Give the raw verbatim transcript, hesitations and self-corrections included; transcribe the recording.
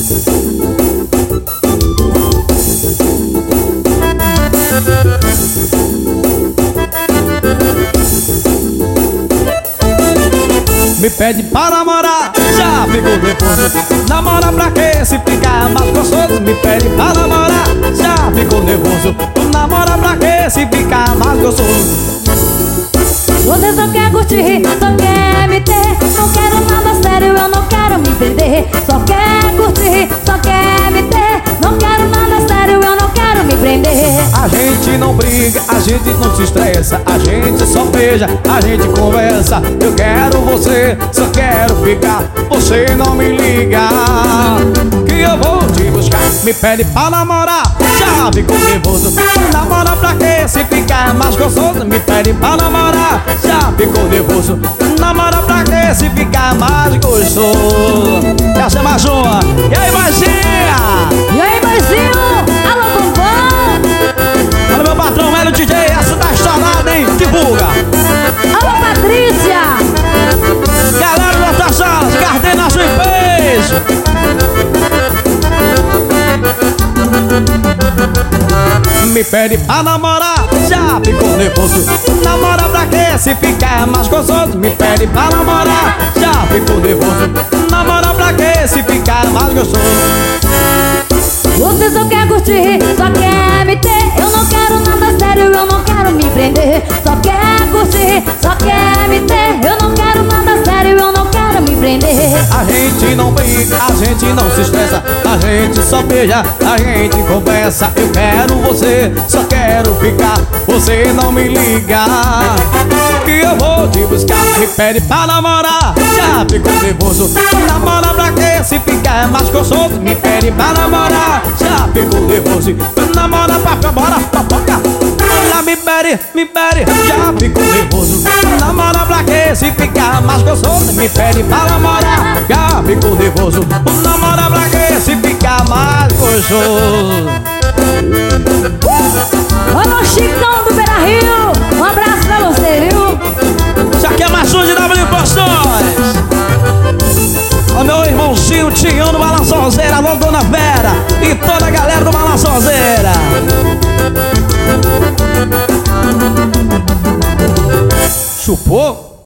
Me pede para namorar, já ficou nervoso. Namora pra quê se ficar mais gostoso? Me pede para namorar, já ficou nervoso. Namora pra quê se ficar mais gostoso? Você só quer curtir, só quer me ter. Não quero nada sério, eu não quero me prender. Só quer curtir, só quer me ter. Não quero nada sério, eu não quero me prender. A gente não briga, a gente não se estressa. A gente só beija, a gente conversa. Eu quero você, só quero ficar. Você não me liga, que eu vou te buscar. Me pede pra namorar, já ficou nervoso. Namora pra quê se ficar mais gostoso? Me pede pra namorar, já ficou nervoso. Namora pra quê se ficar mais gostoso? Essa é mais uma. E aí, Maisinha? E aí, Maisinho? Alô, bombom? Olha meu patrão, Hélio D J, essa tá estourada, hein? Divulga! Alô, Patrícia? Galera das outras salas, Gardena sua beijo! Me pede pra namorar, já ficou nervoso. Namora pra quê se ficar mais gostoso? Me pede pra namorar, já ficou nervoso. Namora pra quê se ficar mais gostoso? Você só quer curtir, só quer me ter. Eu não quero nada sério, eu não quero me prender. Só quer curtir, só quer me ter. Eu não quero nada sério, eu não quero me prender. A gente não briga, a gente não se estressa. A gente só beija, a gente conversa. Eu quero você, só quero ficar. Você não me liga, que eu vou te buscar. Me pede pra namorar, já ficou nervoso. Namora pra quê se ficar mais gostoso? Me pede pra namorar, já ficou nervoso. Namora pra cá, bora, fofoca. Olha, me pede, me pede, já ficou nervoso. Namora pra quê se ficar mais gostoso? Me pede pra namorar, já ficou nervoso. Namora pra quê se ficar mais gostoso? Alô, Chicão do Beira Rio, um abraço pra você, viu? Isso aqui é mais um de W Postões. Ó meu irmãozinho Tião do Balançonzeira, alô Dona Vera e toda a galera do Balançonzeira. Chupou?